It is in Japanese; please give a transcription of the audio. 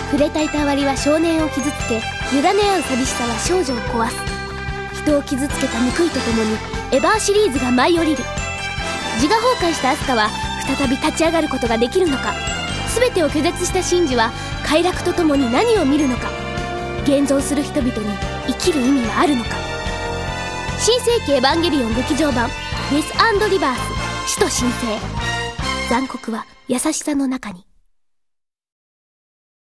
触れたいたわりは少年を傷つけ、委ね合う寂しさは少女を壊す。人を傷つけた報いとともにエヴァーシリーズが舞い降りる。自我崩壊したアスカは再び立ち上がることができるのか。全てを拒絶したシンジは快楽とともに何を見るのか。現存する人々に生きる意味はあるのか。新世紀エヴァンゲリオン劇場版デス&リバース、死と新生。残酷は優しさの中に。